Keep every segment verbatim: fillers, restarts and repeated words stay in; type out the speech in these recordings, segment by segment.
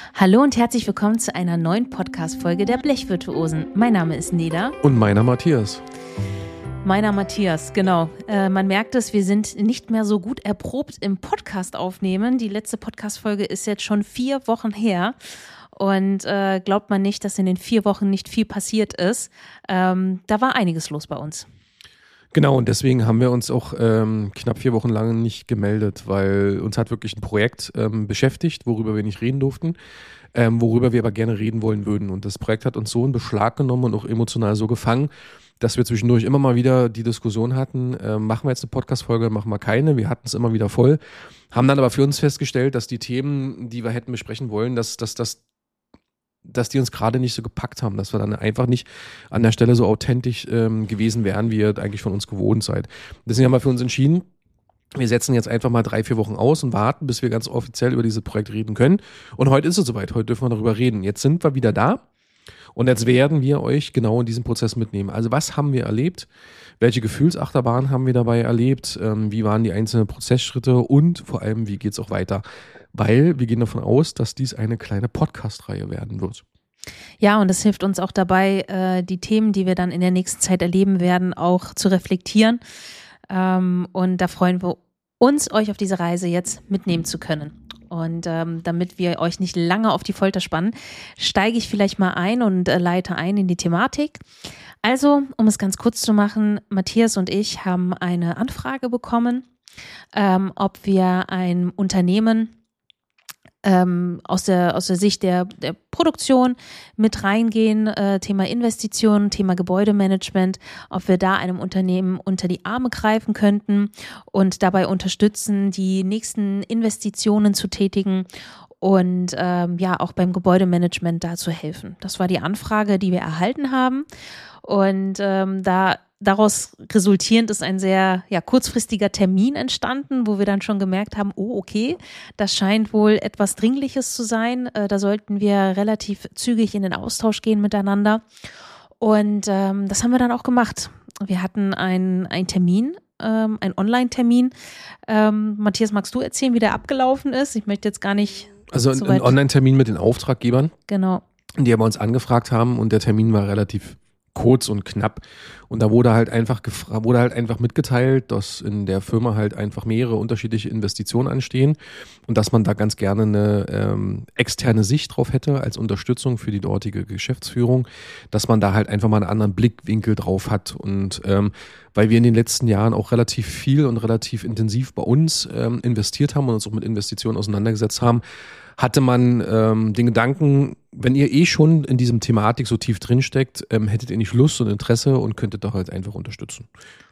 Hallo und herzlich willkommen zu einer neuen Podcast-Folge der Blechvirtuosen. Mein Name ist Neda. Und meiner Matthias. Meiner Matthias, genau. Äh, man merkt es, wir sind nicht mehr so gut erprobt im Podcast aufnehmen. Die letzte Podcast-Folge ist jetzt schon vier Wochen her. Und äh, glaubt man nicht, dass in den vier Wochen nicht viel passiert ist. Ähm, da war einiges los bei uns. Genau, und deswegen haben wir uns auch ähm, knapp vier Wochen lang nicht gemeldet, weil uns hat wirklich ein Projekt ähm, beschäftigt, worüber wir nicht reden durften, ähm, worüber wir aber gerne reden wollen würden. Und das Projekt hat uns so in Beschlag genommen und auch emotional so gefangen, dass wir zwischendurch immer mal wieder die Diskussion hatten, äh, machen wir jetzt eine Podcast-Folge, machen wir keine. Wir hatten es immer wieder voll, haben dann aber für uns festgestellt, dass die Themen, die wir hätten besprechen wollen, dass das dass die uns gerade nicht so gepackt haben, dass wir dann einfach nicht an der Stelle so authentisch ähm, gewesen wären, wie ihr eigentlich von uns gewohnt seid. Deswegen haben wir für uns entschieden, wir setzen jetzt einfach mal drei, vier Wochen aus und warten, bis wir ganz offiziell über dieses Projekt reden können. Und heute ist es soweit, heute dürfen wir darüber reden. Jetzt sind wir wieder da und jetzt werden wir euch genau in diesen Prozess mitnehmen. Also was haben wir erlebt? Welche Gefühlsachterbahn haben wir dabei erlebt? Ähm, wie waren die einzelnen Prozessschritte? Und vor allem, wie geht es auch weiter? Weil wir gehen davon aus, dass dies eine kleine Podcast-Reihe werden wird. Ja, und das hilft uns auch dabei, äh, die Themen, die wir dann in der nächsten Zeit erleben werden, auch zu reflektieren. Ähm, und da freuen wir uns, euch auf diese Reise jetzt mitnehmen zu können. Und ähm, damit wir euch nicht lange auf die Folter spannen, steige ich vielleicht mal ein und äh, leite ein in die Thematik. Also, um es ganz kurz zu machen, Matthias und ich haben eine Anfrage bekommen, ähm, ob wir ein Unternehmen ähm, aus der, aus der Sicht der, der Produktion mit reingehen, äh, Thema Investitionen, Thema Gebäudemanagement, ob wir da einem Unternehmen unter die Arme greifen könnten und dabei unterstützen, die nächsten Investitionen zu tätigen und ähm, ja auch beim Gebäudemanagement da zu helfen. Das war die Anfrage, die wir erhalten haben. Und ähm, da daraus resultierend ist ein sehr ja, kurzfristiger Termin entstanden, wo wir dann schon gemerkt haben, oh okay, das scheint wohl etwas Dringliches zu sein. Äh, da sollten wir relativ zügig in den Austausch gehen miteinander. Und ähm, das haben wir dann auch gemacht. Wir hatten einen Termin, ähm, einen Online-Termin. Ähm, Matthias, magst du erzählen, wie der abgelaufen ist? Ich möchte jetzt gar nicht Also ein, so ein Online-Termin mit den Auftraggebern, genau. die aber uns angefragt haben und der Termin war relativ kurz und knapp. Und da wurde halt einfach gefra- wurde halt einfach mitgeteilt, dass in der Firma halt einfach mehrere unterschiedliche Investitionen anstehen und dass man da ganz gerne eine ähm, externe Sicht drauf hätte als Unterstützung für die dortige Geschäftsführung, dass man da halt einfach mal einen anderen Blickwinkel drauf hat. Und ähm, weil wir in den letzten Jahren auch relativ viel und relativ intensiv bei uns ähm, investiert haben und uns auch mit Investitionen auseinandergesetzt haben, hatte man ähm, den Gedanken, wenn ihr eh schon in diesem Thematik so tief drinsteckt, ähm, hättet ihr nicht Lust und Interesse und könntet doch halt einfach unterstützen.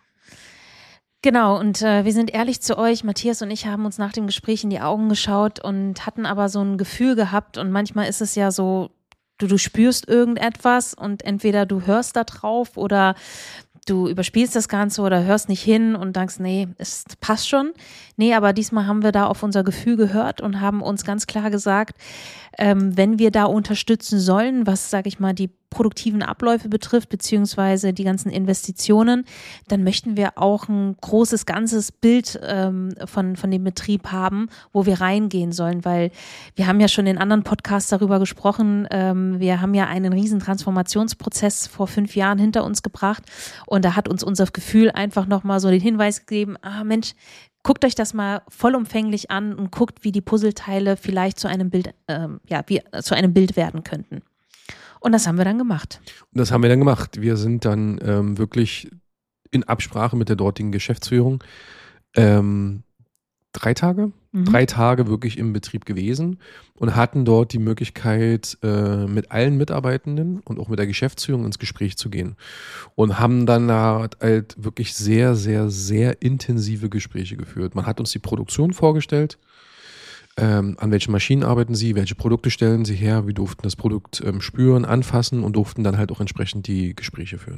Genau, und äh, wir sind ehrlich zu euch, Matthias und ich haben uns nach dem Gespräch in die Augen geschaut und hatten aber so ein Gefühl gehabt und manchmal ist es ja so, du, du spürst irgendetwas und entweder du hörst da drauf oder du überspielst das Ganze oder hörst nicht hin und denkst, nee, es passt schon. Nee, aber diesmal haben wir da auf unser Gefühl gehört und haben uns ganz klar gesagt, ähm, wenn wir da unterstützen sollen, was, sage ich mal, die produktiven Abläufe betrifft, beziehungsweise die ganzen Investitionen, dann möchten wir auch ein großes, ganzes Bild ähm, von, von dem Betrieb haben, wo wir reingehen sollen, weil wir haben ja schon in anderen Podcasts darüber gesprochen, ähm, wir haben ja einen riesen Transformationsprozess vor fünf Jahren hinter uns gebracht und da hat uns unser Gefühl einfach nochmal so den Hinweis gegeben, ah Mensch, guckt euch das mal vollumfänglich an und guckt, wie die Puzzleteile vielleicht zu einem Bild, ähm, ja, wie, äh, zu einem Bild werden könnten. Und das haben wir dann gemacht. Und das haben wir dann gemacht. Wir sind dann ähm, wirklich in Absprache mit der dortigen Geschäftsführung ähm, drei Tage, mhm. drei Tage wirklich im Betrieb gewesen und hatten dort die Möglichkeit, äh, mit allen Mitarbeitenden und auch mit der Geschäftsführung ins Gespräch zu gehen. Und haben dann halt wirklich sehr, sehr, sehr intensive Gespräche geführt. Man hat uns die Produktion vorgestellt. Ähm, an welchen Maschinen arbeiten sie, welche Produkte stellen sie her, wir durften das Produkt ähm, spüren, anfassen und durften dann halt auch entsprechend die Gespräche führen.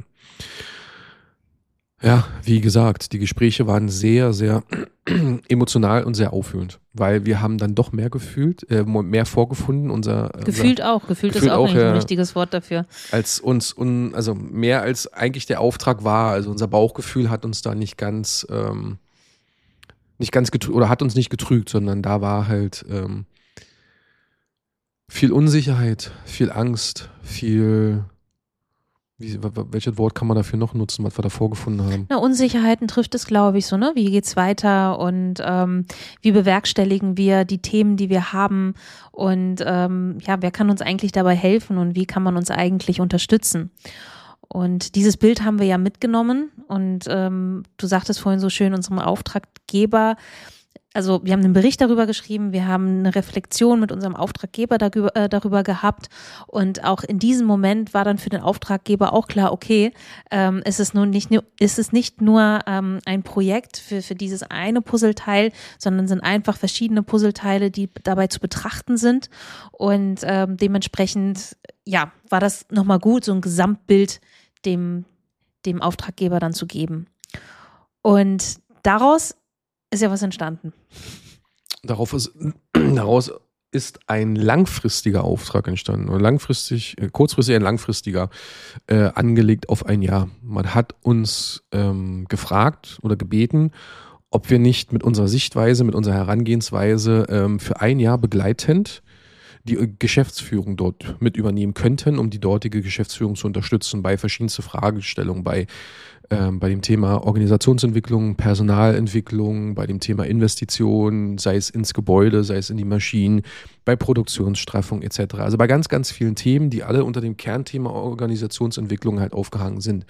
Ja, wie gesagt, die Gespräche waren sehr, sehr emotional und sehr auffühlend, weil wir haben dann doch mehr gefühlt, äh, mehr vorgefunden. Unser, gefühlt unser, auch, gefühlt, gefühlt ist auch, auch nicht ja, ein richtiges Wort dafür. Als uns, un, also mehr als eigentlich der Auftrag war, also unser Bauchgefühl hat uns da nicht ganz ähm, nicht ganz getrügt, oder hat uns nicht getrügt, sondern da war halt ähm, viel Unsicherheit, viel Angst, viel, wie, welches Wort kann man dafür noch nutzen, was wir da vorgefunden haben? Na, Unsicherheiten trifft es, glaube ich, so, ne? Wie geht's weiter und ähm, wie bewerkstelligen wir die Themen, die wir haben und ähm, ja, wer kann uns eigentlich dabei helfen und wie kann man uns eigentlich unterstützen? Und dieses Bild haben wir ja mitgenommen und ähm, du sagtest vorhin so schön, unserem Auftraggeber, also wir haben einen Bericht darüber geschrieben, wir haben eine Reflexion mit unserem Auftraggeber darüber, äh, darüber gehabt und auch in diesem Moment war dann für den Auftraggeber auch klar, okay, ähm, es ist nun nicht nur, ist es nicht nur ähm, ein Projekt für, für dieses eine Puzzleteil, sondern sind einfach verschiedene Puzzleteile, die dabei zu betrachten sind und ähm, dementsprechend, ja, war das nochmal gut, so ein Gesamtbild dem, dem Auftraggeber dann zu geben. Und daraus ist ja was entstanden. Darauf ist, daraus ist ein langfristiger Auftrag entstanden. Langfristig, kurzfristig ein langfristiger, äh, angelegt auf ein Jahr. Man hat uns ähm, gefragt oder gebeten, ob wir nicht mit unserer Sichtweise, mit unserer Herangehensweise ähm, für ein Jahr begleitend die Geschäftsführung dort mit übernehmen könnten, um die dortige Geschäftsführung zu unterstützen bei verschiedensten Fragestellungen, bei, ähm, bei dem Thema Organisationsentwicklung, Personalentwicklung, bei dem Thema Investitionen, sei es ins Gebäude, sei es in die Maschinen, bei Produktionsstraffung et cetera. Also bei ganz, ganz vielen Themen, die alle unter dem Kernthema Organisationsentwicklung halt aufgehangen sind.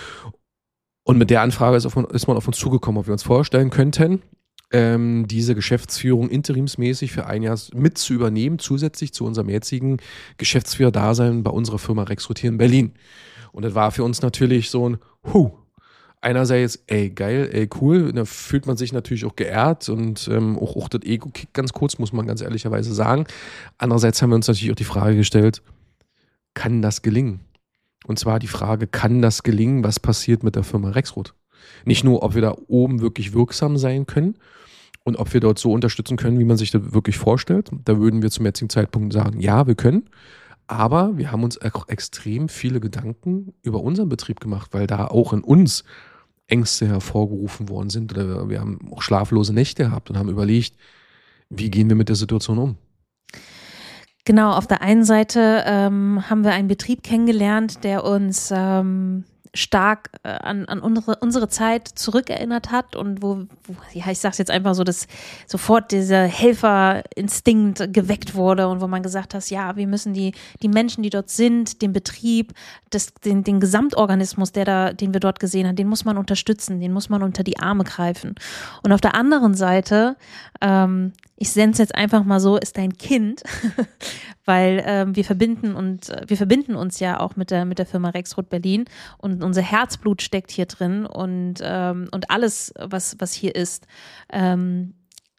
Und mit der Anfrage ist, auf, ist man auf uns zugekommen, ob wir uns vorstellen könnten, ähm, diese Geschäftsführung interimsmäßig für ein Jahr mit zu übernehmen, zusätzlich zu unserem jetzigen Geschäftsführer-Dasein bei unserer Firma Rexroth in Berlin. Und das war für uns natürlich so ein Huh. Einerseits, ey, geil, ey, cool, da fühlt man sich natürlich auch geehrt und ähm, auch, auch das Ego kickt ganz kurz, muss man ganz ehrlicherweise sagen. Andererseits haben wir uns natürlich auch die Frage gestellt, kann das gelingen? Und zwar die Frage, kann das gelingen, was passiert mit der Firma Rexroth? Nicht nur, ob wir da oben wirklich wirksam sein können und ob wir dort so unterstützen können, wie man sich das wirklich vorstellt. Da würden wir zum jetzigen Zeitpunkt sagen, ja, wir können. Aber wir haben uns auch extrem viele Gedanken über unseren Betrieb gemacht, weil da auch in uns Ängste hervorgerufen worden sind. Oder wir haben auch schlaflose Nächte gehabt und haben überlegt, wie gehen wir mit der Situation um? Genau, auf der einen Seite ähm, haben wir einen Betrieb kennengelernt, der uns ähm, stark äh, an, an unsere, unsere Zeit zurückerinnert hat und wo, wo, ja, ich sag's jetzt einfach so, dass sofort dieser Helferinstinkt geweckt wurde und wo man gesagt hat, ja, wir müssen die, die Menschen, die dort sind, den Betrieb, das, den, den Gesamtorganismus, der da, den wir dort gesehen haben, den muss man unterstützen, den muss man unter die Arme greifen. Und auf der anderen Seite, ähm, ich nenne es jetzt einfach mal so, ist dein Kind, weil ähm, wir verbinden und äh, wir verbinden uns ja auch mit der mit der Firma Rexroth Berlin und unser Herzblut steckt hier drin und ähm, und alles was was hier ist ähm,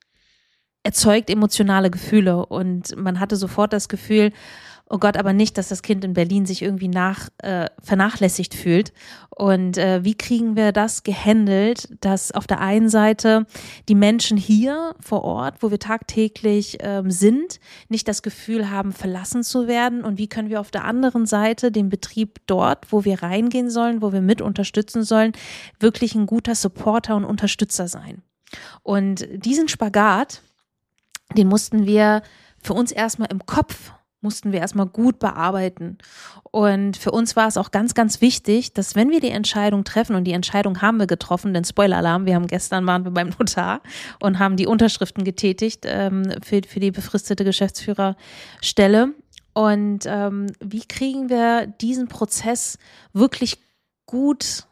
erzeugt emotionale Gefühle und man hatte sofort das Gefühl, oh Gott, aber nicht, dass das Kind in Berlin sich irgendwie nach äh, vernachlässigt fühlt. Und äh, wie kriegen wir das gehandelt, dass auf der einen Seite die Menschen hier vor Ort, wo wir tagtäglich ähm, sind, nicht das Gefühl haben, verlassen zu werden? Und wie können wir auf der anderen Seite den Betrieb dort, wo wir reingehen sollen, wo wir mit unterstützen sollen, wirklich ein guter Supporter und Unterstützer sein? Und diesen Spagat, den mussten wir für uns erstmal im Kopf mussten wir erstmal gut bearbeiten. Und für uns war es auch ganz, ganz wichtig, dass wenn wir die Entscheidung treffen, und die Entscheidung haben wir getroffen, denn Spoiler-Alarm, wir haben gestern waren wir beim Notar und haben die Unterschriften getätigt ähm, für, für die befristete Geschäftsführerstelle. Und ähm, wie kriegen wir diesen Prozess wirklich gut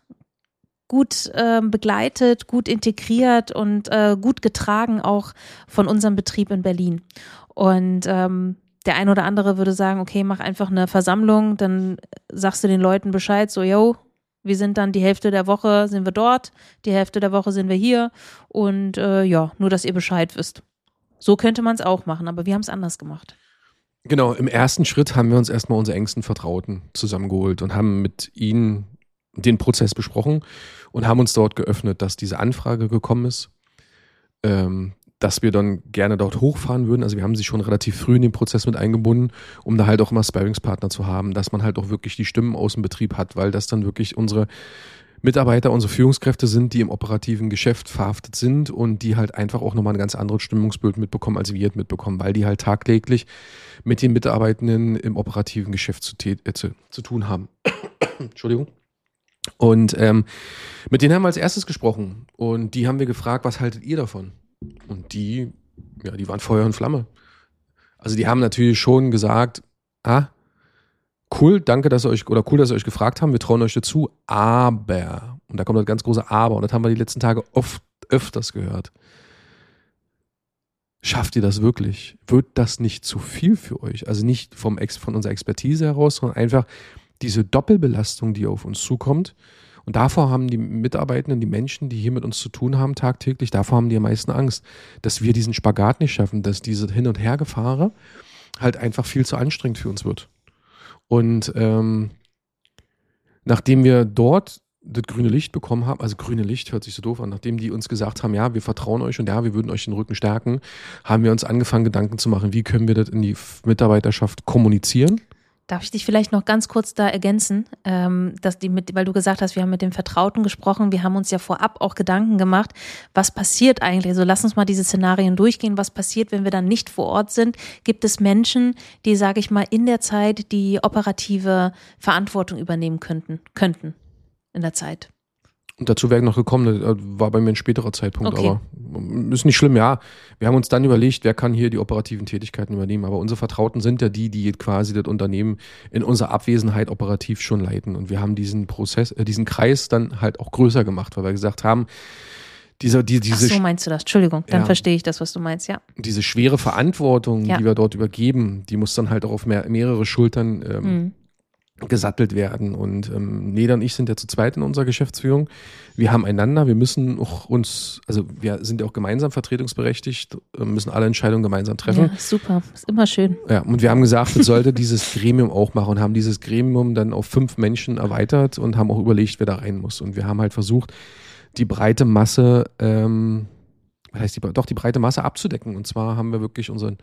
gut ähm, begleitet, gut integriert und äh, gut getragen auch von unserem Betrieb in Berlin. Und ähm, der ein oder andere würde sagen, okay, mach einfach eine Versammlung, dann sagst du den Leuten Bescheid, so, yo, wir sind dann die Hälfte der Woche sind wir dort, die Hälfte der Woche sind wir hier und äh, ja, nur, dass ihr Bescheid wisst. So könnte man es auch machen, aber wir haben es anders gemacht. Genau, im ersten Schritt haben wir uns erstmal unsere engsten Vertrauten zusammengeholt und haben mit ihnen den Prozess besprochen und haben uns dort geöffnet, dass diese Anfrage gekommen ist, ähm, dass wir dann gerne dort hochfahren würden. Also wir haben sie schon relativ früh in den Prozess mit eingebunden, um da halt auch immer Sparringspartner zu haben, dass man halt auch wirklich die Stimmen aus dem Betrieb hat, weil das dann wirklich unsere Mitarbeiter, unsere Führungskräfte sind, die im operativen Geschäft verhaftet sind und die halt einfach auch nochmal ein ganz anderes Stimmungsbild mitbekommen, als wir es mitbekommen, weil die halt tagtäglich mit den Mitarbeitenden im operativen Geschäft zu, äh, zu, zu tun haben. Entschuldigung. Und ähm, mit denen haben wir als erstes gesprochen und die haben wir gefragt, was haltet ihr davon? Und die, ja, die waren Feuer und Flamme. Also die haben natürlich schon gesagt, ah, cool, danke, dass ihr euch, oder cool, dass ihr euch gefragt haben, wir trauen euch dazu, aber, und da kommt das ganz große Aber, und das haben wir die letzten Tage oft, öfters gehört. Schafft ihr das wirklich? Wird das nicht zu viel für euch? Also nicht vom Ex, von unserer Expertise heraus, sondern einfach diese Doppelbelastung, die auf uns zukommt. Und davor haben die Mitarbeitenden, die Menschen, die hier mit uns zu tun haben tagtäglich, davor haben die am meisten Angst, dass wir diesen Spagat nicht schaffen, dass diese Hin- und Hergefahre halt einfach viel zu anstrengend für uns wird. Und ähm, nachdem wir dort das grüne Licht bekommen haben, also grüne Licht hört sich so doof an, nachdem die uns gesagt haben, ja, wir vertrauen euch und ja, wir würden euch den Rücken stärken, haben wir uns angefangen, Gedanken zu machen, wie können wir das in die Mitarbeiterschaft kommunizieren. Darf ich dich vielleicht noch ganz kurz da ergänzen, ähm, dass die mit, weil du gesagt hast, wir haben mit dem Vertrauten gesprochen, wir haben uns ja vorab auch Gedanken gemacht, was passiert eigentlich, also lass uns mal diese Szenarien durchgehen, was passiert, wenn wir dann nicht vor Ort sind, gibt es Menschen, die, sage ich mal, in der Zeit die operative Verantwortung übernehmen könnten, könnten in der Zeit. Und dazu wäre ich noch gekommen, das war bei mir ein späterer Zeitpunkt, Okay. aber ist nicht schlimm, ja. Wir haben uns dann überlegt, wer kann hier die operativen Tätigkeiten übernehmen, aber unsere Vertrauten sind ja die, die quasi das Unternehmen in unserer Abwesenheit operativ schon leiten und wir haben diesen Prozess, äh, diesen Kreis dann halt auch größer gemacht, weil wir gesagt haben, dieser, die, diese, Ach so meinst du das, Entschuldigung, dann ja. verstehe ich das, was du meinst, ja. diese schwere Verantwortung, Ja. die wir dort übergeben, die muss dann halt auch auf mehr, mehrere Schultern ähm, Mhm. gesattelt werden. Und ähm, Neda und ich sind ja zu zweit in unserer Geschäftsführung. Wir haben einander, wir müssen auch uns, also wir sind ja auch gemeinsam vertretungsberechtigt, müssen alle Entscheidungen gemeinsam treffen. Ja, super, ist immer schön. Ja, und wir haben gesagt, es sollte dieses Gremium auch machen und haben dieses Gremium dann auf fünf Menschen erweitert und haben auch überlegt, wer da rein muss. Und wir haben halt versucht, die breite Masse, ähm, was heißt die, doch die breite Masse abzudecken. Und zwar haben wir wirklich unseren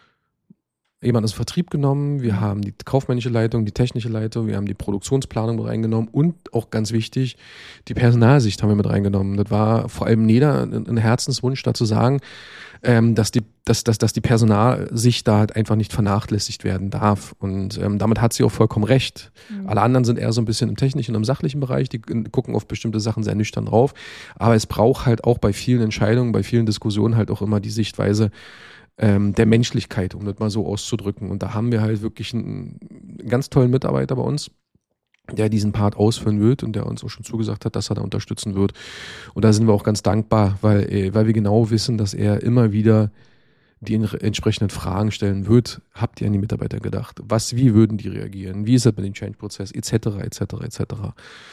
jemand aus dem Vertrieb genommen, wir haben die kaufmännische Leitung, die technische Leitung, wir haben die Produktionsplanung mit reingenommen und auch ganz wichtig, die Personalsicht haben wir mit reingenommen. Das war vor allem Neda ein Herzenswunsch, da zu sagen, ähm, dass, die, dass, dass, dass die Personalsicht da halt einfach nicht vernachlässigt werden darf. Und ähm, damit hat sie auch vollkommen recht. Mhm. Alle anderen sind eher so ein bisschen im technischen und im sachlichen Bereich, die gucken auf bestimmte Sachen sehr nüchtern drauf. Aber es braucht halt auch bei vielen Entscheidungen, bei vielen Diskussionen halt auch immer die Sichtweise, der Menschlichkeit, um das mal so auszudrücken. Und da haben wir halt wirklich einen, einen ganz tollen Mitarbeiter bei uns, der diesen Part ausführen wird und der uns auch schon zugesagt hat, dass er da unterstützen wird. Und da sind wir auch ganz dankbar, weil, weil wir genau wissen, dass er immer wieder die entsprechenden Fragen stellen wird. Habt ihr an die Mitarbeiter gedacht? Was, wie würden die reagieren? Wie ist das mit dem Change-Prozess? Etc., etc., et cetera.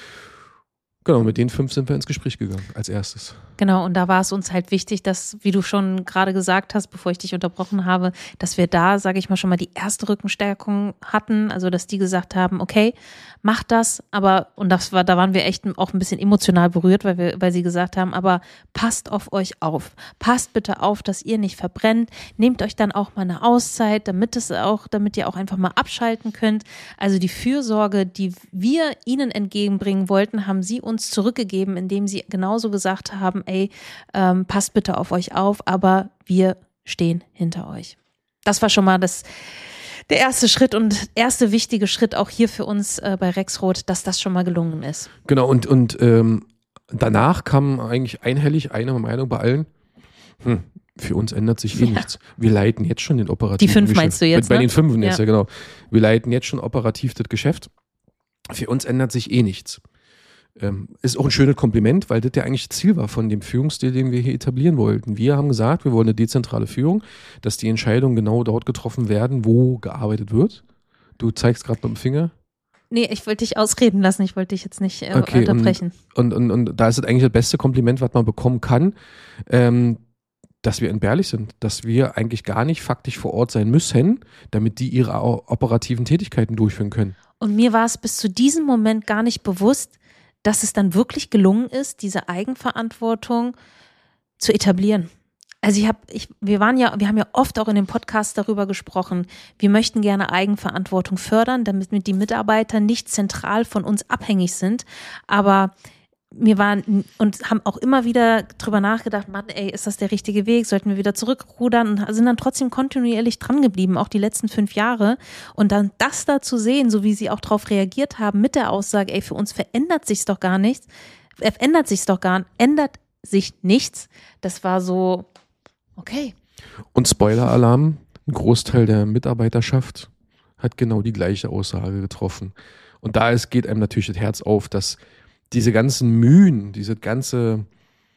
Genau, mit den fünf sind wir ins Gespräch gegangen, als erstes. Genau, und da war es uns halt wichtig, dass, wie du schon gerade gesagt hast, bevor ich dich unterbrochen habe, dass wir da, sage ich mal, schon mal die erste Rückenstärkung hatten, also dass die gesagt haben, okay, macht das, aber, und das war, da waren wir echt auch ein bisschen emotional berührt, weil wir, weil sie gesagt haben, aber passt auf euch auf, passt bitte auf, dass ihr nicht verbrennt, nehmt euch dann auch mal eine Auszeit, damit es auch, damit ihr auch einfach mal abschalten könnt. Also die Fürsorge, die wir ihnen entgegenbringen wollten, haben sie uns zurückgegeben, indem sie genauso gesagt haben, ey, ähm, passt bitte auf euch auf, aber wir stehen hinter euch. Das war schon mal das, der erste Schritt und erste wichtige Schritt auch hier für uns äh, bei Rexroth, dass das schon mal gelungen ist. Genau, und, und ähm, danach kam eigentlich einhellig eine Meinung bei allen, hm, für uns ändert sich eh ja. nichts. Wir leiten jetzt schon den operativen Die fünf Geschäft. meinst du jetzt, Bei, ne? bei den fünf jetzt, ja. ja genau. Wir leiten jetzt schon operativ das Geschäft. Für uns ändert sich eh nichts. Ähm, ist auch ein schönes Kompliment, weil das ja eigentlich Ziel war von dem Führungsstil, den wir hier etablieren wollten. Wir haben gesagt, wir wollen eine dezentrale Führung, dass die Entscheidungen genau dort getroffen werden, wo gearbeitet wird. Du zeigst gerade mit dem Finger. Nee, ich wollte dich ausreden lassen, ich wollte dich jetzt nicht äh, okay, unterbrechen. Und, und, und, und da ist es eigentlich das beste Kompliment, was man bekommen kann, ähm, dass wir entbehrlich sind, dass wir eigentlich gar nicht faktisch vor Ort sein müssen, damit die ihre operativen Tätigkeiten durchführen können. Und mir war es bis zu diesem Moment gar nicht bewusst, dass es dann wirklich gelungen ist, diese Eigenverantwortung zu etablieren. Also ich habe, ich, wir waren ja, wir haben ja oft auch in dem Podcast darüber gesprochen, wir möchten gerne Eigenverantwortung fördern, damit die Mitarbeiter nicht zentral von uns abhängig sind. Aber mir waren und haben auch immer wieder drüber nachgedacht, Mann, ey, ist das der richtige Weg? Sollten wir wieder zurückrudern? Und sind dann trotzdem kontinuierlich dran geblieben, auch die letzten fünf Jahre. Und dann das da zu sehen, so wie sie auch darauf reagiert haben mit der Aussage, ey, für uns verändert sich's doch gar nichts, äh, ändert sich's doch gar, ändert sich nichts. Das war so, okay. Und Spoiler-Alarm, ein Großteil der Mitarbeiterschaft hat genau die gleiche Aussage getroffen. Und da ist, geht einem natürlich das Herz auf, dass diese ganzen Mühen, diese ganze,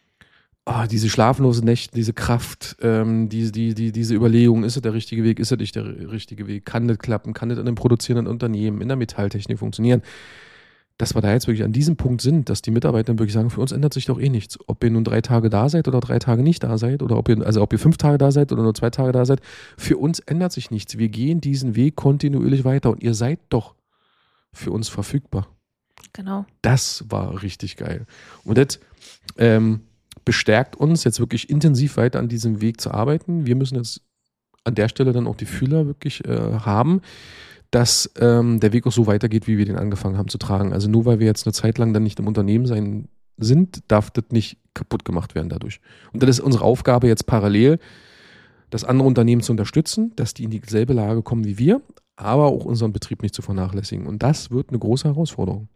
oh, diese schlaflosen Nächte, diese Kraft, ähm, die, die, die, diese Überlegung, ist es der richtige Weg, ist es nicht der richtige Weg, kann das klappen, kann das in einem produzierenden Unternehmen, in der Metalltechnik funktionieren, dass wir da jetzt wirklich an diesem Punkt sind, dass die Mitarbeiter wirklich sagen, für uns ändert sich doch eh nichts. Ob ihr nun drei Tage da seid oder drei Tage nicht da seid, oder ob ihr, also ob ihr fünf Tage da seid oder nur zwei Tage da seid, für uns ändert sich nichts. Wir gehen diesen Weg kontinuierlich weiter und ihr seid doch für uns verfügbar. Genau. Das war richtig geil. Und das ähm, bestärkt uns, jetzt wirklich intensiv weiter an diesem Weg zu arbeiten. Wir müssen jetzt an der Stelle dann auch die Fühler wirklich äh, haben, dass ähm, der Weg auch so weitergeht, wie wir den angefangen haben zu tragen. Also nur weil wir jetzt eine Zeit lang dann nicht im Unternehmen sein sind, darf das nicht kaputt gemacht werden dadurch. Und das ist unsere Aufgabe jetzt parallel, das andere Unternehmen zu unterstützen, dass die in dieselbe Lage kommen wie wir, aber auch unseren Betrieb nicht zu vernachlässigen. Und das wird eine große Herausforderung.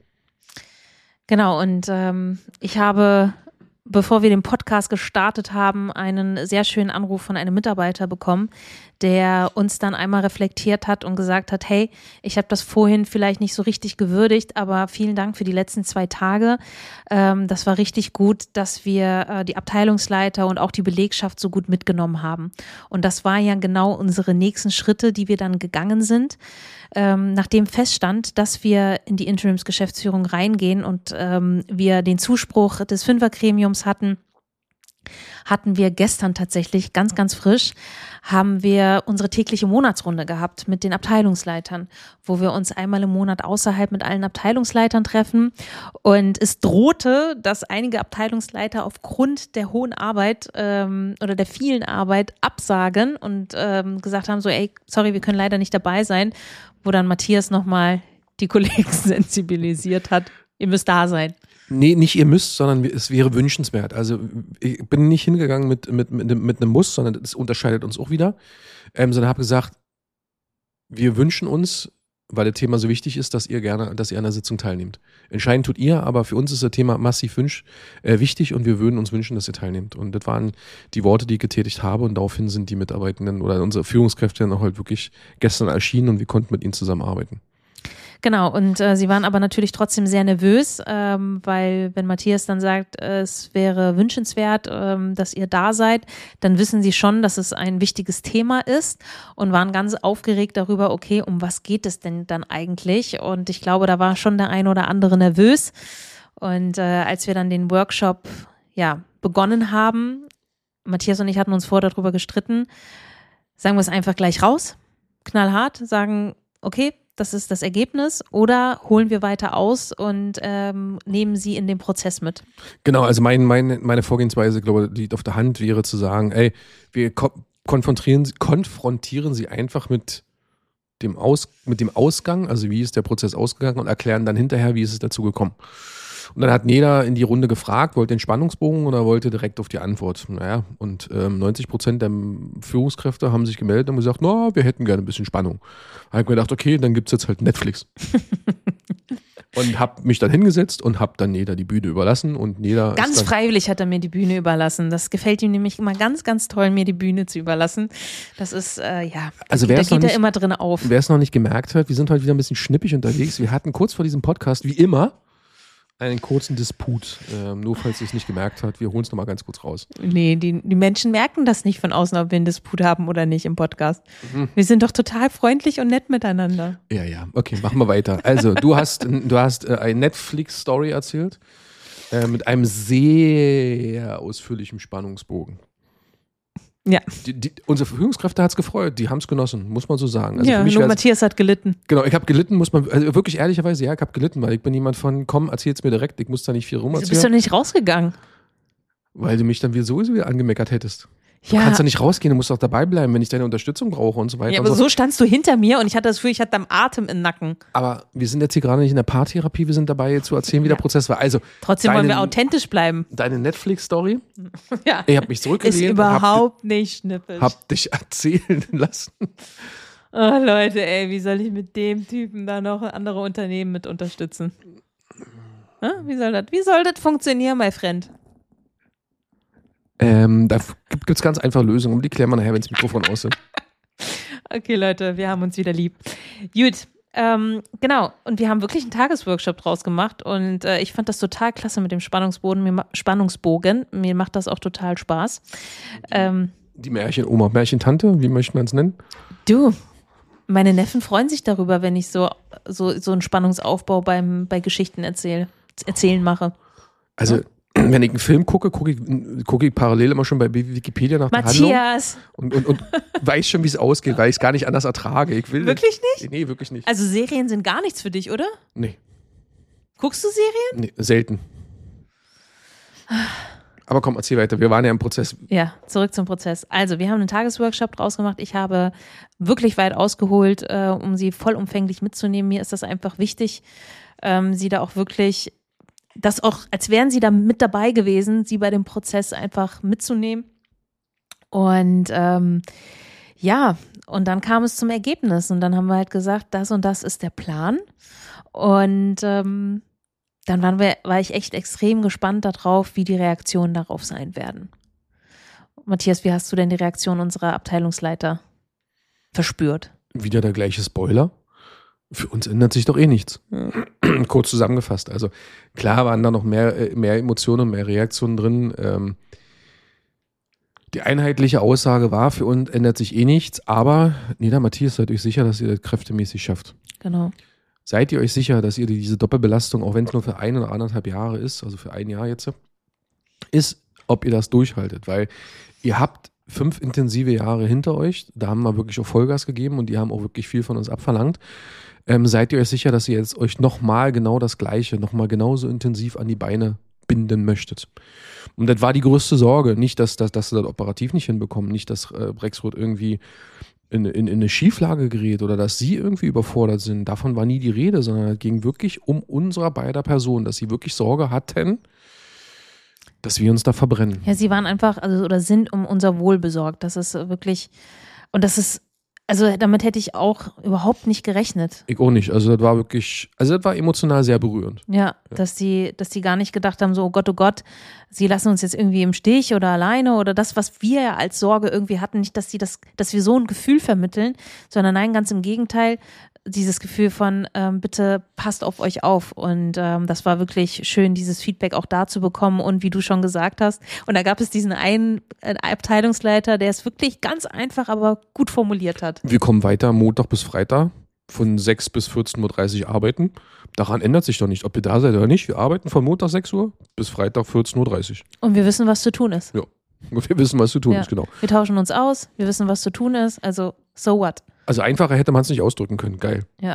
Genau, und ähm, ich habe, bevor wir den Podcast gestartet haben, einen sehr schönen Anruf von einem Mitarbeiter bekommen, der uns dann einmal reflektiert hat und gesagt hat, hey, ich habe das vorhin vielleicht nicht so richtig gewürdigt, aber vielen Dank für die letzten zwei Tage. Ähm, das war richtig gut, dass wir äh, die Abteilungsleiter und auch die Belegschaft so gut mitgenommen haben. Und das waren ja genau unsere nächsten Schritte, die wir dann gegangen sind. Ähm, nachdem feststand, dass wir in die Interimsgeschäftsführung reingehen und ähm, wir den Zuspruch des Fünfergremiums hatten, hatten wir gestern tatsächlich ganz, ganz frisch, haben wir unsere tägliche Monatsrunde gehabt mit den Abteilungsleitern, wo wir uns einmal im Monat außerhalb mit allen Abteilungsleitern treffen. Und es drohte, dass einige Abteilungsleiter aufgrund der hohen Arbeit ähm, oder der vielen Arbeit absagen und ähm, gesagt haben, so, ey, sorry, wir können leider nicht dabei sein, wo dann Matthias nochmal die Kollegen sensibilisiert hat, ihr müsst da sein. Nee, nicht ihr müsst, sondern es wäre wünschenswert. Also ich bin nicht hingegangen mit, mit, mit, mit einem Muss, sondern es unterscheidet uns auch wieder, ähm, sondern habe gesagt, wir wünschen uns, weil das Thema so wichtig ist, dass ihr gerne, dass ihr an der Sitzung teilnehmt. Entscheidend tut ihr, aber für uns ist das Thema massiv wünsch, äh, wichtig und wir würden uns wünschen, dass ihr teilnehmt. Und das waren die Worte, die ich getätigt habe und daraufhin sind die Mitarbeitenden oder unsere Führungskräfte dann auch halt wirklich gestern erschienen und wir konnten mit ihnen zusammenarbeiten. Genau, und äh, sie waren aber natürlich trotzdem sehr nervös, ähm, weil wenn Matthias dann sagt, äh, es wäre wünschenswert, ähm, dass ihr da seid, dann wissen sie schon, dass es ein wichtiges Thema ist und waren ganz aufgeregt darüber, okay, um was geht es denn dann eigentlich? Und ich glaube, da war schon der ein oder andere nervös. Und äh, als wir dann den Workshop ja begonnen haben, Matthias und ich hatten uns vorher darüber gestritten, sagen wir es einfach gleich raus, knallhart, sagen, okay, das ist das Ergebnis, oder holen wir weiter aus und ähm, nehmen sie in den Prozess mit? Genau, also mein, mein, meine Vorgehensweise, glaube ich, liegt auf der Hand, wäre zu sagen, ey, wir ko- konfrontieren, konfrontieren sie einfach mit dem, Aus, mit dem Ausgang, also wie ist der Prozess ausgegangen und erklären dann hinterher, wie ist es dazu gekommen. Und dann hat jeder in die Runde gefragt, wollte den Spannungsbogen oder wollte direkt auf die Antwort. Naja, und ähm, neunzig Prozent der Führungskräfte haben sich gemeldet und gesagt, na, wir hätten gerne ein bisschen Spannung. Da habe ich mir gedacht, okay, dann gibt es jetzt halt Netflix. Und habe mich dann hingesetzt und habe dann Neda die Bühne überlassen. Und Neda ganz ist freiwillig hat er mir die Bühne überlassen. Das gefällt ihm nämlich immer ganz, ganz toll, mir die Bühne zu überlassen. Das ist, äh, ja, also da geht er nicht, immer drin auf. Wer es noch nicht gemerkt hat, wir sind heute wieder ein bisschen schnippig unterwegs. Wir hatten kurz vor diesem Podcast, wie immer, einen kurzen Disput, ähm, nur falls ihr es nicht gemerkt habt. Wir holen es nochmal ganz kurz raus. Nee, die, die Menschen merken das nicht von außen, ob wir einen Disput haben oder nicht im Podcast. Mhm. Wir sind doch total freundlich und nett miteinander. Ja, ja. Okay, machen wir weiter. Also, du hast, du hast äh, eine Netflix-Story erzählt äh, mit einem sehr ausführlichen Spannungsbogen. Ja. Die, die, unsere Führungskräfte hat es gefreut, die haben es genossen, muss man so sagen. Also ja, für mich nur Matthias hat gelitten. Genau, ich habe gelitten, muss man, also wirklich ehrlicherweise, ja, ich habe gelitten, weil ich bin jemand von, komm, erzähl's mir direkt, ich muss da nicht viel rum erzählen. Du bist doch nicht rausgegangen. Weil du mich dann wieder sowieso wieder angemeckert hättest. Du Ja. kannst doch nicht rausgehen, du musst doch dabei bleiben, wenn ich deine Unterstützung brauche und so weiter. Ja, und aber so. so standst du hinter mir und ich hatte das Gefühl, ich hatte am Atem im Nacken. Aber wir sind jetzt hier gerade nicht in der Paartherapie, wir sind dabei zu erzählen, wie Ja. der Prozess war. Also, Trotzdem deine, wollen wir authentisch bleiben. Deine Netflix-Story, Ja. ich habe mich Ist zurückgelehnt und überhaupt hab, nicht schnippisch. hab dich erzählen lassen. Oh, Leute, ey, wie soll ich mit dem Typen da noch andere Unternehmen mit unterstützen? Hm? Wie soll das, wie soll das funktionieren, my friend? Ähm, da gibt es ganz einfache Lösungen, die klären wir nachher, wenn das Mikrofon aus ist. Okay, Leute, wir haben uns wieder lieb. Gut, ähm, genau. Und wir haben wirklich einen Tagesworkshop draus gemacht und äh, ich fand das total klasse mit dem Spannungsbogen. Mir, ma- Spannungsbogen. Mir macht das auch total Spaß. Ähm, Die Märchenoma, Märchentante, wie möchte man es nennen? du, meine Neffen freuen sich darüber, wenn ich so, so, so einen Spannungsaufbau beim, bei Geschichten erzähl, erzählen mache. Also, ja. Wenn ich einen Film gucke, gucke ich, gucke ich parallel immer schon bei Wikipedia nach der Handlung. Matthias! Und, und, und weiß schon, wie es ausgeht, weil ich es gar nicht anders ertrage. Ich will Wirklich nicht? Nee, wirklich nicht. Also Serien sind gar nichts für dich, oder? Nee. Guckst du Serien? Nee, selten. Aber komm, erzähl weiter. Wir waren ja im Prozess. Ja, zurück zum Prozess. Also, wir haben einen Tagesworkshop draus gemacht. Ich habe wirklich weit ausgeholt, äh, um sie vollumfänglich mitzunehmen. Mir ist das einfach wichtig, ähm, sie da auch wirklich, das auch, als wären sie da mit dabei gewesen, sie bei dem Prozess einfach mitzunehmen. Und ähm, ja, und dann kam es zum Ergebnis. Und dann haben wir halt gesagt, das und das ist der Plan. Und ähm, dann waren wir, war ich echt extrem gespannt darauf, wie die Reaktionen darauf sein werden. Matthias, wie hast du denn die Reaktion unserer Abteilungsleiter verspürt? Wieder der gleiche Spoiler. Für uns ändert sich doch eh nichts. Mhm. Kurz zusammengefasst. Also klar waren da noch mehr, mehr Emotionen und mehr Reaktionen drin. Ähm, die einheitliche Aussage war, für uns ändert sich eh nichts, aber, Neda, Matthias, seid euch sicher, dass ihr das kräftemäßig schafft. Genau. Seid ihr euch sicher, dass ihr diese Doppelbelastung, auch wenn es nur für ein oder anderthalb Jahre ist, also für ein Jahr jetzt, ist, ob ihr das durchhaltet, weil ihr habt fünf intensive Jahre hinter euch, da haben wir wirklich auch Vollgas gegeben und die haben auch wirklich viel von uns abverlangt. Ähm, seid ihr euch sicher, dass ihr jetzt euch nochmal genau das Gleiche, nochmal genauso intensiv an die Beine binden möchtet? Und das war die größte Sorge, nicht, dass, dass, dass sie das operativ nicht hinbekommen, nicht, dass äh, Brexwood irgendwie in, in, in eine Schieflage gerät oder dass sie irgendwie überfordert sind. Davon war nie die Rede, sondern es ging wirklich um unserer beider Person, dass sie wirklich Sorge hatten, dass wir uns da verbrennen. Ja, sie waren einfach, also oder sind um unser Wohl besorgt. Das ist wirklich, und das ist, also damit hätte ich auch überhaupt nicht gerechnet. Ich auch nicht. Also das war wirklich, also das war emotional sehr berührend. Ja, ja. dass die, dass die gar nicht gedacht haben, so, oh Gott, oh Gott, sie lassen uns jetzt irgendwie im Stich oder alleine oder das, was wir ja als Sorge irgendwie hatten, nicht, dass sie das, dass wir so ein Gefühl vermitteln, sondern nein, ganz im Gegenteil, dieses Gefühl von, ähm, bitte passt auf euch auf. Und ähm, das war wirklich schön, dieses Feedback auch da zu bekommen. Und wie du schon gesagt hast, und da gab es diesen einen äh, Abteilungsleiter, der es wirklich ganz einfach, aber gut formuliert hat. Wir kommen weiter, Montag bis Freitag, von sechs bis vierzehn Uhr dreißig arbeiten. Daran ändert sich doch nicht, ob ihr da seid oder nicht. Wir arbeiten von Montag sechs Uhr bis Freitag vierzehn Uhr dreißig. Und wir wissen, was zu tun ist. Ja, und wir wissen, was zu tun Ja. ist, genau. Wir tauschen uns aus, wir wissen, was zu tun ist. Also, so what? Also einfacher hätte man es nicht ausdrücken können. Geil. Ja.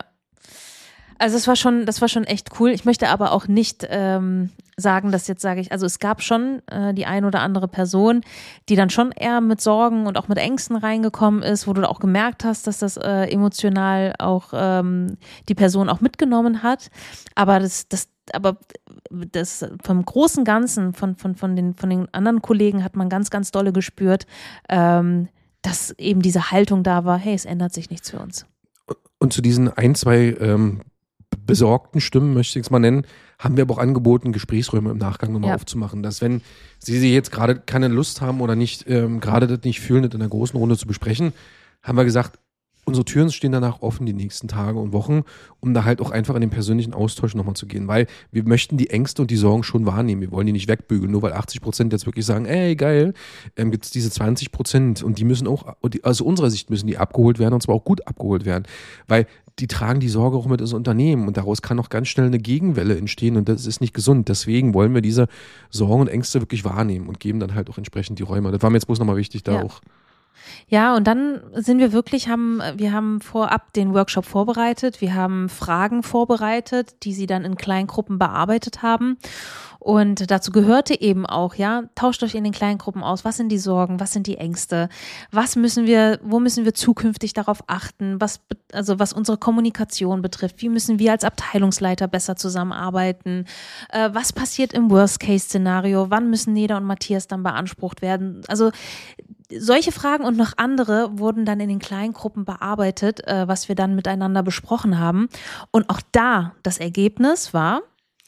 Also es war schon, das war schon echt cool. Ich möchte aber auch nicht ähm, sagen, dass jetzt sage ich, also es gab schon äh, die ein oder andere Person, die dann schon eher mit Sorgen und auch mit Ängsten reingekommen ist, wo du auch gemerkt hast, dass das äh, emotional auch ähm, die Person auch mitgenommen hat. Aber das, das, aber das vom großen Ganzen, von, von, von, den, von den anderen Kollegen hat man ganz, ganz dolle gespürt, ähm, dass eben diese Haltung da war, hey, es ändert sich nichts für uns. Und zu diesen ein, zwei ähm, besorgten Stimmen, möchte ich es mal nennen, haben wir aber auch angeboten, Gesprächsräume im Nachgang nochmal Ja. aufzumachen. Dass wenn Sie sie jetzt gerade keine Lust haben oder nicht ähm, gerade das nicht fühlen, das in einer großen Runde zu besprechen, haben wir gesagt, unsere Türen stehen danach offen die nächsten Tage und Wochen, um da halt auch einfach in den persönlichen Austausch nochmal zu gehen, weil wir möchten die Ängste und die Sorgen schon wahrnehmen. Wir wollen die nicht wegbügeln, nur weil achtzig Prozent jetzt wirklich sagen, ey, geil, ähm, gibt es diese zwanzig Prozent und die müssen auch, also unserer Sicht müssen die abgeholt werden und zwar auch gut abgeholt werden, weil die tragen die Sorge auch mit ins Unternehmen und daraus kann auch ganz schnell eine Gegenwelle entstehen und das ist nicht gesund. Deswegen wollen wir diese Sorgen und Ängste wirklich wahrnehmen und geben dann halt auch entsprechend die Räume. Das war mir jetzt bloß nochmal wichtig, da Ja. auch Ja, und dann sind wir wirklich, haben, wir haben vorab den Workshop vorbereitet, wir haben Fragen vorbereitet, die sie dann in kleinen Gruppen bearbeitet haben. Und dazu gehörte eben auch, ja, tauscht euch in den kleinen Gruppen aus. Was sind die Sorgen? Was sind die Ängste? Was müssen wir, wo müssen wir zukünftig darauf achten? Was, also was unsere Kommunikation betrifft? Wie müssen wir als Abteilungsleiter besser zusammenarbeiten? Äh, was passiert im Worst-Case-Szenario? Wann müssen Neda und Matthias dann beansprucht werden? Also, solche Fragen und noch andere wurden dann in den kleinen Gruppen bearbeitet, äh, was wir dann miteinander besprochen haben. Und auch da, das Ergebnis war,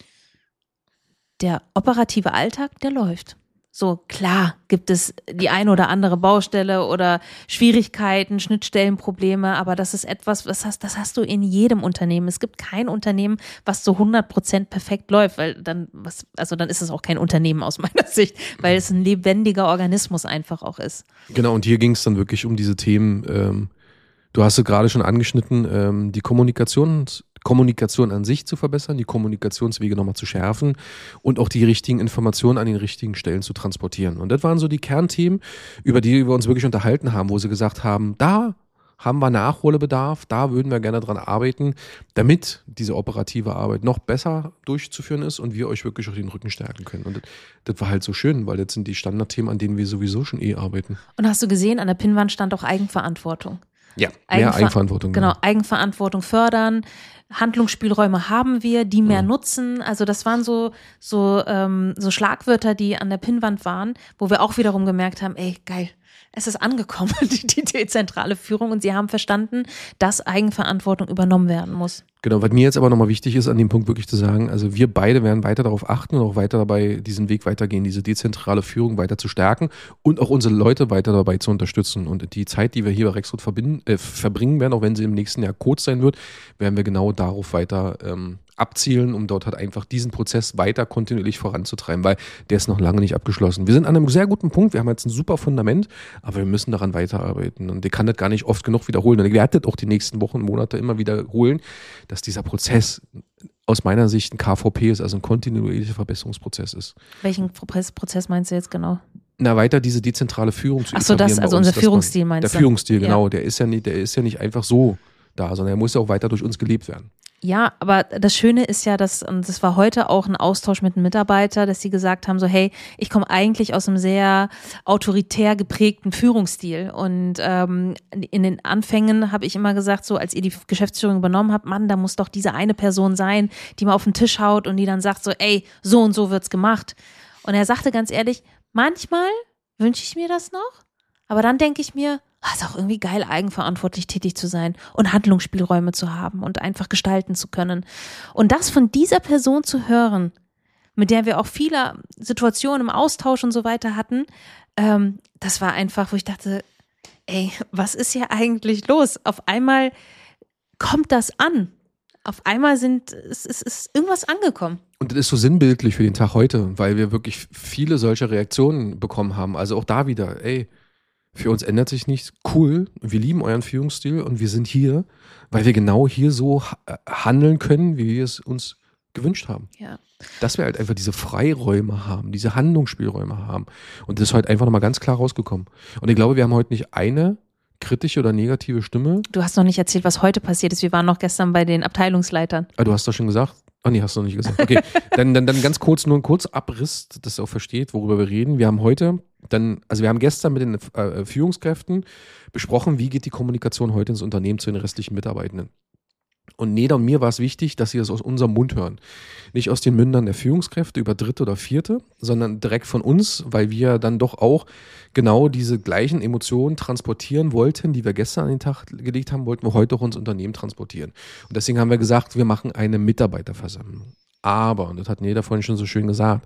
der operative Alltag, der läuft. So, klar gibt es die eine oder andere Baustelle oder Schwierigkeiten, Schnittstellenprobleme, aber das ist etwas, das hast, das hast du in jedem Unternehmen. Es gibt kein Unternehmen, was zu hundert Prozent perfekt läuft, weil dann, was, also dann ist es auch kein Unternehmen aus meiner Sicht, weil es ein lebendiger Organismus einfach auch ist. Genau, und hier ging es dann wirklich um diese Themen, ähm, du hast es gerade schon angeschnitten, ähm, die Kommunikations- Kommunikation an sich zu verbessern, die Kommunikationswege nochmal zu schärfen und auch die richtigen Informationen an den richtigen Stellen zu transportieren. Und das waren so die Kernthemen, über die wir uns wirklich unterhalten haben, wo sie gesagt haben, da haben wir Nachholbedarf, da würden wir gerne dran arbeiten, damit diese operative Arbeit noch besser durchzuführen ist und wir euch wirklich auch den Rücken stärken können. Und das, das war halt so schön, weil das sind die Standardthemen, an denen wir sowieso schon eh arbeiten. Und hast du gesehen, an der Pinnwand stand auch Eigenverantwortung. Ja, mehr Eigenver- Eigenverantwortung. Genau, Eigenverantwortung fördern. Handlungsspielräume haben wir, die mehr ja. nutzen. Also das waren so so ähm, so Schlagwörter, die an der Pinnwand waren, wo wir auch wiederum gemerkt haben, ey, geil, es ist angekommen, die, die dezentrale Führung, und sie haben verstanden, dass Eigenverantwortung übernommen werden muss. Genau, was mir jetzt aber nochmal wichtig ist, an dem Punkt wirklich zu sagen, also wir beide werden weiter darauf achten und auch weiter dabei diesen Weg weitergehen, diese dezentrale Führung weiter zu stärken und auch unsere Leute weiter dabei zu unterstützen. Und die Zeit, die wir hier bei Rexroth verbinden, äh, verbringen werden, auch wenn sie im nächsten Jahr kurz sein wird, werden wir genau darauf weiter ähm, abzielen, um dort halt einfach diesen Prozess weiter kontinuierlich voranzutreiben, weil der ist noch lange nicht abgeschlossen. Wir sind an einem sehr guten Punkt, wir haben jetzt ein super Fundament, aber wir müssen daran weiterarbeiten und ich kann das gar nicht oft genug wiederholen und ich werde das auch die nächsten Wochen, Monate immer wiederholen, dass dieser Prozess aus meiner Sicht ein K V P ist, also ein kontinuierlicher Verbesserungsprozess ist. Welchen Prozess meinst du jetzt genau? Na, weiter diese dezentrale Führung zu etablieren. Ach so, das, also unser Führungsstil meinst du? Der Führungsstil, genau, ja. der ist ja nicht, der ist ja nicht einfach so da, sondern er muss ja auch weiter durch uns gelebt werden. Ja, aber das Schöne ist ja, dass, und das war heute auch ein Austausch mit einem Mitarbeiter, dass sie gesagt haben, so hey, ich komme eigentlich aus einem sehr autoritär geprägten Führungsstil und ähm, in den Anfängen habe ich immer gesagt, so als ihr die Geschäftsführung übernommen habt, Mann, da muss doch diese eine Person sein, die mal auf den Tisch haut und die dann sagt so, ey, so und so wird's gemacht. Und er sagte ganz ehrlich, manchmal wünsche ich mir das noch, aber dann denke ich mir, ah, ist auch irgendwie geil, eigenverantwortlich tätig zu sein und Handlungsspielräume zu haben und einfach gestalten zu können. Und das von dieser Person zu hören, mit der wir auch viele Situationen im Austausch und so weiter hatten, ähm, das war einfach, wo ich dachte, ey, was ist hier eigentlich los? Auf einmal kommt das an. Auf einmal sind, es, es ist irgendwas angekommen. Und das ist so sinnbildlich für den Tag heute, weil wir wirklich viele solcher Reaktionen bekommen haben. Also auch da wieder, ey, für uns ändert sich nichts. Cool, wir lieben euren Führungsstil und wir sind hier, weil wir genau hier so handeln können, wie wir es uns gewünscht haben. Ja. Dass wir halt einfach diese Freiräume haben, diese Handlungsspielräume haben. Und das ist heute einfach nochmal ganz klar rausgekommen. Und ich glaube, wir haben heute nicht eine kritische oder negative Stimme. Du hast noch nicht erzählt, was heute passiert ist. Wir waren noch gestern bei den Abteilungsleitern. Ah, du hast doch schon gesagt? Ah nee, hast du noch nicht gesagt. Okay, dann, dann, dann ganz kurz, nur ein Kurzabriss, dass ihr auch versteht, worüber wir reden. Wir haben heute dann, also wir haben gestern mit den äh, Führungskräften besprochen, wie geht die Kommunikation heute ins Unternehmen zu den restlichen Mitarbeitenden. Und Neda und mir war es wichtig, dass sie das aus unserem Mund hören. Nicht aus den Mündern der Führungskräfte über Dritte oder Vierte, sondern direkt von uns, weil wir dann doch auch genau diese gleichen Emotionen transportieren wollten, die wir gestern an den Tag gelegt haben, wollten wir heute auch ins Unternehmen transportieren. Und deswegen haben wir gesagt, wir machen eine Mitarbeiterversammlung. Aber, und das hat Neda vorhin schon so schön gesagt,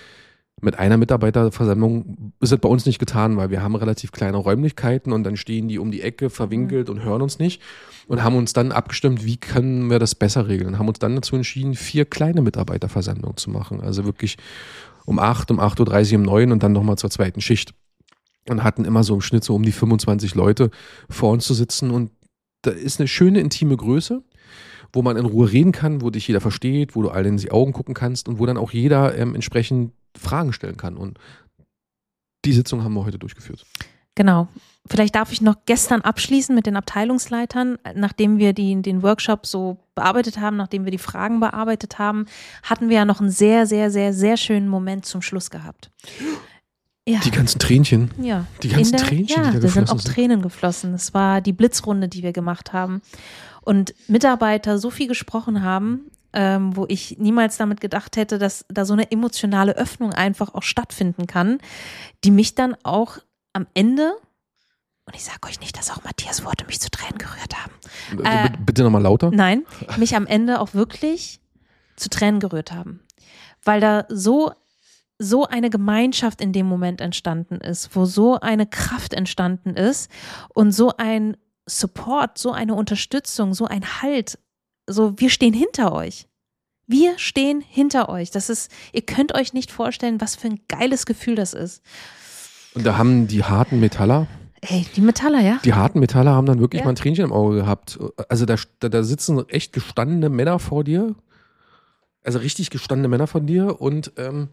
mit einer Mitarbeiterversammlung ist es bei uns nicht getan, weil wir haben relativ kleine Räumlichkeiten und dann stehen die um die Ecke verwinkelt und hören uns nicht und haben uns dann abgestimmt, wie können wir das besser regeln und haben uns dann dazu entschieden, vier kleine Mitarbeiterversammlungen zu machen. Also wirklich um acht, um acht Uhr dreißig, um neun und dann nochmal zur zweiten Schicht. Und hatten immer so im Schnitt so um die fünfundzwanzig Leute vor uns zu sitzen und da ist eine schöne intime Größe, wo man in Ruhe reden kann, wo dich jeder versteht, wo du allen in die Augen gucken kannst und wo dann auch jeder ähm, entsprechend Fragen stellen kann. Und die Sitzung haben wir heute durchgeführt. Genau. vielleicht darf ich noch gestern abschließen mit den Abteilungsleitern, nachdem wir die, den Workshop so bearbeitet haben, nachdem wir die Fragen bearbeitet haben, hatten wir ja noch einen sehr, sehr, sehr, sehr schönen Moment zum Schluss gehabt. Ja. Die ganzen Tränchen. Ja. Die ganzen der, Tränchen, ja, die da da sind geflossen auch Tränen geflossen. Es war die Blitzrunde, die wir gemacht haben. Und Mitarbeiter so viel gesprochen haben, ähm, wo ich niemals damit gedacht hätte, dass da so eine emotionale Öffnung einfach auch stattfinden kann, die mich dann auch am Ende, und ich sage euch nicht, dass auch Matthias Worte mich zu Tränen gerührt haben. Äh, B- bitte nochmal lauter. Nein, mich am Ende auch wirklich zu Tränen gerührt haben. Weil da so, so eine Gemeinschaft in dem Moment entstanden ist, wo so eine Kraft entstanden ist und so ein Support, so eine Unterstützung, so ein Halt, so wir stehen hinter euch. Wir stehen hinter euch. Das ist, ihr könnt euch nicht vorstellen, was für ein geiles Gefühl das ist. Und da haben die harten Metaller, Ey, die Metaller, ja? die harten Metaller haben dann wirklich Ja. mal ein Tränchen im Auge gehabt. Also da, da, da sitzen echt gestandene Männer vor dir, also richtig gestandene Männer von dir und ähm,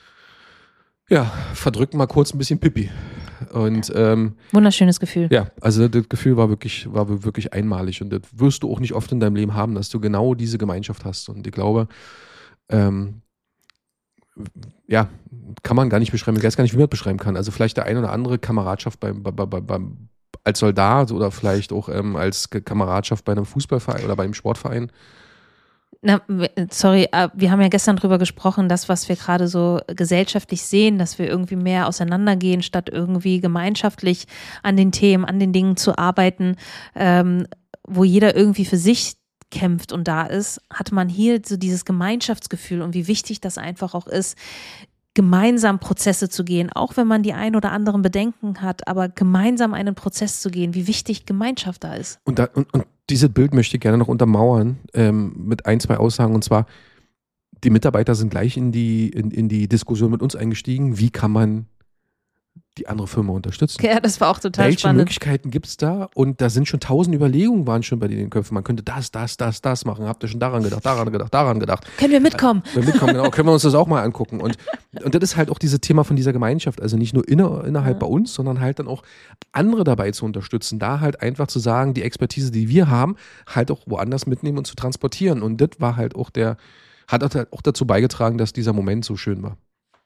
ja, verdrücken mal kurz ein bisschen Pipi. Und ähm, Wunderschönes Gefühl. ja, also das Gefühl war wirklich, war wirklich einmalig und das wirst du auch nicht oft in deinem Leben haben, dass du genau diese Gemeinschaft hast. Und ich glaube, ähm, ja, kann man gar nicht beschreiben. Ich weiß gar nicht, wie man das beschreiben kann. Also vielleicht der ein oder andere Kameradschaft beim, beim, beim, beim als Soldat oder vielleicht auch ähm, als Kameradschaft bei einem Fußballverein oder bei einem Sportverein. Na, sorry, wir haben ja gestern drüber gesprochen, das, was wir gerade so gesellschaftlich sehen, dass wir irgendwie mehr auseinandergehen, statt irgendwie gemeinschaftlich an den Themen, an den Dingen zu arbeiten, ähm, wo jeder irgendwie für sich kämpft und da ist, hatte man hier so dieses Gemeinschaftsgefühl und wie wichtig das einfach auch ist, gemeinsam Prozesse zu gehen, auch wenn man die ein oder anderen Bedenken hat, aber gemeinsam einen Prozess zu gehen, wie wichtig Gemeinschaft da ist. Und, da, und, und dieses Bild möchte ich gerne noch untermauern ähm, mit ein, zwei Aussagen. Und zwar, die Mitarbeiter sind gleich in die, in, in die Diskussion mit uns eingestiegen. Wie kann man die andere Firma unterstützen? Ja, das war auch total Welche spannend. Möglichkeiten gibt es da? Und da sind schon tausend Überlegungen, waren schon bei den Köpfen. Man könnte das, das, das, das machen. Habt ihr schon daran gedacht, daran gedacht, daran gedacht? Können wir mitkommen? Wenn wir mitkommen, genau, können wir uns das auch mal angucken. Und, und das ist halt auch dieses Thema von dieser Gemeinschaft. Also nicht nur inner, innerhalb Ja. bei uns, sondern halt dann auch andere dabei zu unterstützen. Da halt einfach zu sagen, die Expertise, die wir haben, halt auch woanders mitnehmen und zu transportieren. Und das war halt auch der, hat auch dazu beigetragen, dass dieser Moment so schön war.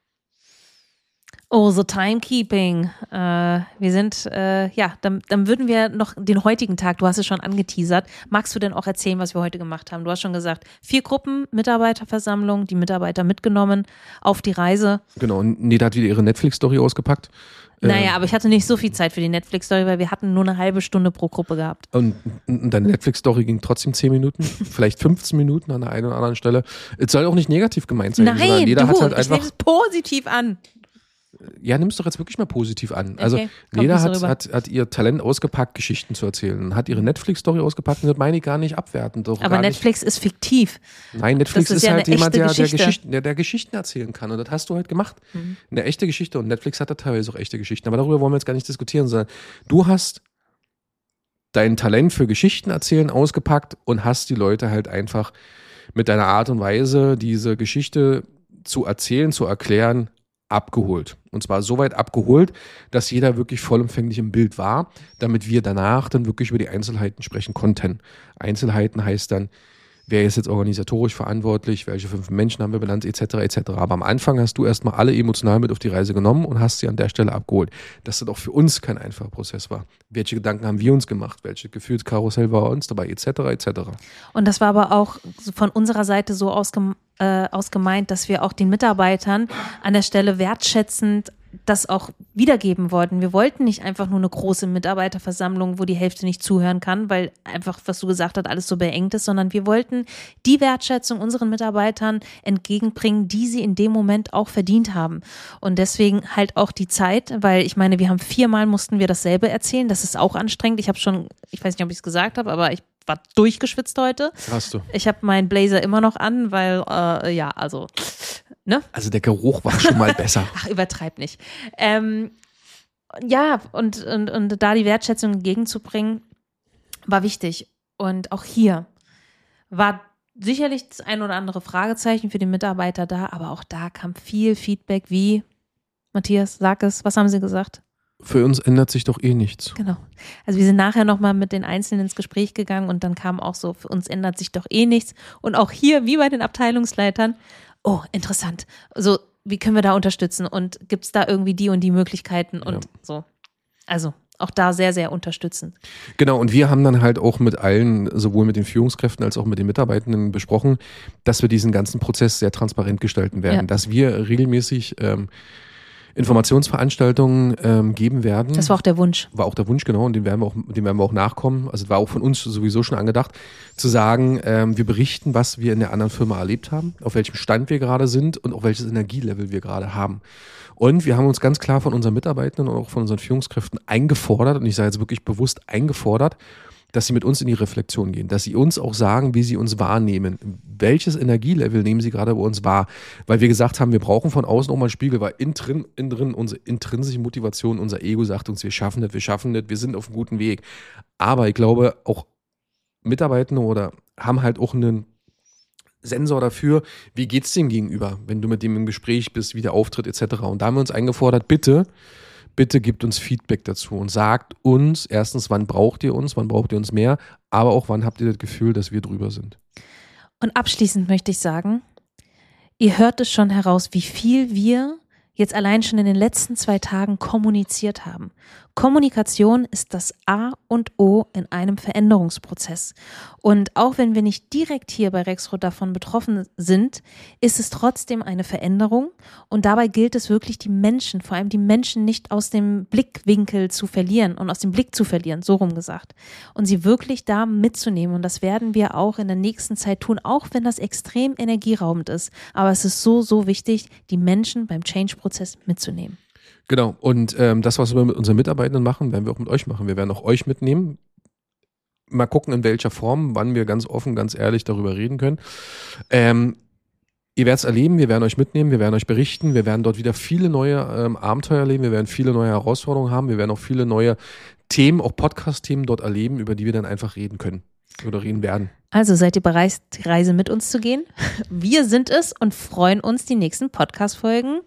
Oh, so Timekeeping. Äh, wir sind, äh, ja, dann, dann würden wir noch den heutigen Tag, du hast es schon angeteasert, magst du denn auch erzählen, was wir heute gemacht haben? Du hast schon gesagt, vier Gruppen, Mitarbeiterversammlung, die Mitarbeiter mitgenommen auf die Reise. Genau, und Neda hat wieder ihre Netflix-Story ausgepackt. Naja, aber ich hatte nicht so viel Zeit für die Netflix-Story, weil wir hatten nur eine halbe Stunde pro Gruppe gehabt. Und, und deine Netflix-Story ging trotzdem zehn Minuten, vielleicht fünfzehn Minuten an der einen oder anderen Stelle. Es soll auch nicht negativ gemeint sein. sondern Nein, jeder du, hat halt ich einfach, nehme es positiv an. ja, nimm es doch jetzt wirklich mal positiv an. Also Okay, kommt jeder nicht so hat, rüber. hat, hat ihr Talent ausgepackt, Geschichten zu erzählen. Hat ihre Netflix-Story ausgepackt und das meine ich gar nicht abwertend. Doch Aber gar Netflix ist fiktiv. Nicht. Nein, Netflix das ist ist, ja halt eine jemand, echte der, der, Geschichte. Geschichten, der, der Geschichten erzählen kann. Und das hast du halt gemacht. Mhm. Eine echte Geschichte. Und Netflix hat da teilweise auch echte Geschichten. Aber darüber wollen wir jetzt gar nicht diskutieren, sondern du hast dein Talent für Geschichten erzählen ausgepackt und hast die Leute halt einfach mit deiner Art und Weise, diese Geschichte zu erzählen, zu erklären, abgeholt. Und zwar so weit abgeholt, dass jeder wirklich vollumfänglich im Bild war, damit wir danach dann wirklich über die Einzelheiten sprechen konnten. Einzelheiten heißt dann, wer ist jetzt organisatorisch verantwortlich, welche fünf Menschen haben wir benannt, et cetera et cetera. Aber am Anfang hast du erstmal alle emotional mit auf die Reise genommen und hast sie an der Stelle abgeholt. Dass das auch für uns kein einfacher Prozess war. Welche Gedanken haben wir uns gemacht? Welche Gefühlskarussell war uns dabei, et cetera et cetera. Und das war aber auch von unserer Seite so ausgem äh, ausgemeint, dass wir auch den Mitarbeitern an der Stelle wertschätzend das auch wiedergeben wollten. Wir wollten nicht einfach nur eine große Mitarbeiterversammlung, wo die Hälfte nicht zuhören kann, weil einfach, was du gesagt hast, alles so beengt ist, sondern wir wollten die Wertschätzung unseren Mitarbeitern entgegenbringen, die sie in dem Moment auch verdient haben. Und deswegen halt auch die Zeit, weil ich meine, wir haben viermal mussten wir dasselbe erzählen. Das ist auch anstrengend. Ich habe schon, ich weiß nicht, ob ich es gesagt habe, aber ich war durchgeschwitzt heute. Hast du. Ich habe meinen Blazer immer noch an, weil, äh, ja, also, ne? Also der Geruch war schon mal besser. Ach, übertreib nicht. Ähm, ja, und, und, und da die Wertschätzung entgegenzubringen, war wichtig. Und auch hier war sicherlich das ein oder andere Fragezeichen für die Mitarbeiter da, aber auch da kam viel Feedback wie, Matthias, sag es, was haben sie gesagt? Für uns ändert sich doch eh nichts. Genau. Also wir sind nachher nochmal mit den Einzelnen ins Gespräch gegangen und dann kam auch so, für uns ändert sich doch eh nichts. Und auch hier, wie bei den Abteilungsleitern, oh, interessant. So, wie können wir da unterstützen und gibt es da irgendwie die und die Möglichkeiten und ja. so. Also auch da sehr, sehr unterstützend. Genau, und wir haben dann halt auch mit allen, sowohl mit den Führungskräften als auch mit den Mitarbeitenden besprochen, dass wir diesen ganzen Prozess sehr transparent gestalten werden, ja. dass wir regelmäßig ähm, Informationsveranstaltungen ähm, geben werden. Das war auch der Wunsch. War auch der Wunsch, genau, und dem werden wir auch, dem werden wir auch nachkommen. Also war auch von uns sowieso schon angedacht, zu sagen, ähm, wir berichten, was wir in der anderen Firma erlebt haben, auf welchem Stand wir gerade sind und auch welches Energielevel wir gerade haben. Und wir haben uns ganz klar von unseren Mitarbeitenden und auch von unseren Führungskräften eingefordert, und ich sage jetzt wirklich bewusst eingefordert, dass sie mit uns in die Reflexion gehen, dass sie uns auch sagen, wie sie uns wahrnehmen. Welches Energielevel nehmen sie gerade bei uns wahr? Weil wir gesagt haben, wir brauchen von außen auch mal einen Spiegel, weil innen drin, innen drin unsere intrinsische Motivation, unser Ego sagt uns, wir schaffen das, wir schaffen das, wir sind auf einem guten Weg. Aber ich glaube, auch Mitarbeitende oder haben halt auch einen Sensor dafür, wie geht's dem gegenüber, wenn du mit dem im Gespräch bist, wie der auftritt et cetera. Und da haben wir uns eingefordert, bitte, bitte gebt uns Feedback dazu und sagt uns erstens, wann braucht ihr uns, wann braucht ihr uns mehr, aber auch wann habt ihr das Gefühl, dass wir drüber sind. Und abschließend möchte ich sagen, ihr hört es schon heraus, wie viel wir jetzt allein schon in den letzten zwei Tagen kommuniziert haben. Kommunikation ist das A und O in einem Veränderungsprozess. Und auch wenn wir nicht direkt hier bei Rexroth davon betroffen sind, ist es trotzdem eine Veränderung. Und dabei gilt es wirklich, die Menschen, vor allem die Menschen nicht aus dem Blickwinkel zu verlieren und aus dem Blick zu verlieren, so rum gesagt. Und sie wirklich da mitzunehmen. Und das werden wir auch in der nächsten Zeit tun, auch wenn das extrem energieraubend ist. Aber es ist so, so wichtig, die Menschen beim Change-Prozess mitzunehmen. Genau, und ähm, das, was wir mit unseren Mitarbeitenden machen, werden wir auch mit euch machen. Wir werden auch euch mitnehmen. Mal gucken, in welcher Form, wann wir ganz offen, ganz ehrlich darüber reden können. Ähm, ihr werdet es erleben, wir werden euch mitnehmen, wir werden euch berichten, wir werden dort wieder viele neue ähm, Abenteuer erleben, wir werden viele neue Herausforderungen haben, wir werden auch viele neue Themen, auch Podcast-Themen dort erleben, über die wir dann einfach reden können oder reden werden. Also seid ihr bereit, die Reise mit uns zu gehen? Wir sind es und freuen uns, die nächsten Podcast-Folgen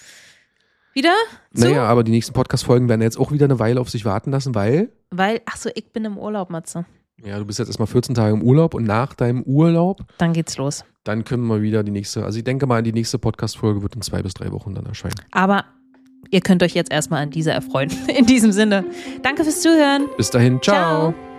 wieder zu? Naja, aber die nächsten Podcast-Folgen werden jetzt auch wieder eine Weile auf sich warten lassen, weil? Weil, ach so, ich bin im Urlaub, Matze. Ja, du bist jetzt erstmal vierzehn Tage im Urlaub und nach deinem Urlaub? Dann geht's los. Dann können wir wieder die nächste, also ich denke mal, die nächste Podcast-Folge wird in zwei bis drei Wochen dann erscheinen. Aber ihr könnt euch jetzt erstmal an diese erfreuen. In diesem Sinne, danke fürs Zuhören. Bis dahin, ciao. Ciao.